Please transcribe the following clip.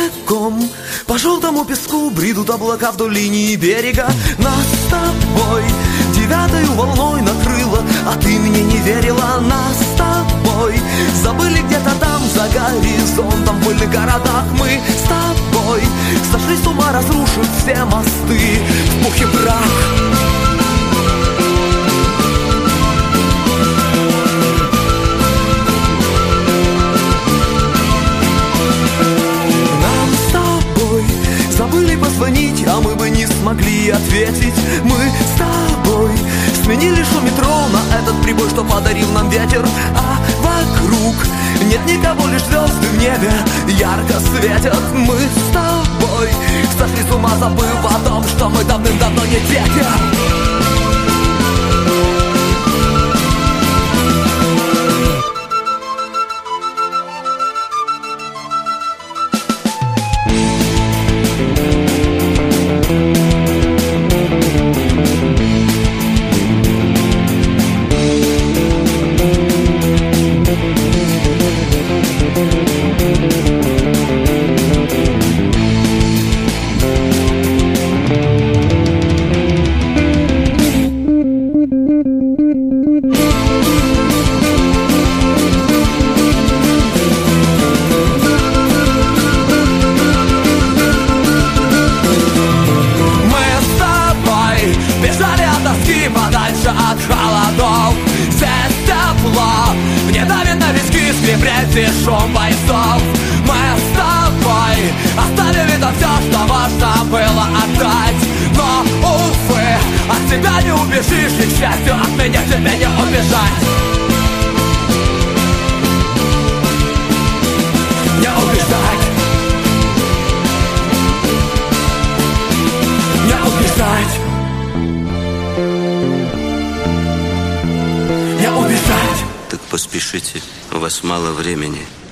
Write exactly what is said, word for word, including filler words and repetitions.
босиком по желтому песку бредут облака вдоль линии берега. Нас с тобой девятою волной накрыло, а ты мне не верила. Нас с тобой забыли где-то там за горизонтом, в пыльных городах. Мы с тобой сошли с ума, разрушив все мосты в пух и прах. Забыли позвонить, а мы бы не смогли ответить. Мы с тобой сменили шум метро на этот прибой, что подарил нам ветер. А вокруг нет никого, лишь звезды в небе ярко светят. Мы с тобой сошли с ума, забыв о том, что мы давным-давно не дети. Подальше от холодов, здесь тепло, мне давит на виски скрипит и шум бойцов. Мы с тобой оставили там все, что можно было отдать. Но, увы, от тебя не убежишь, и, к счастью, от меня тебе не убежать. Не убежать. Не убежать. Так поспешите, у вас мало времени.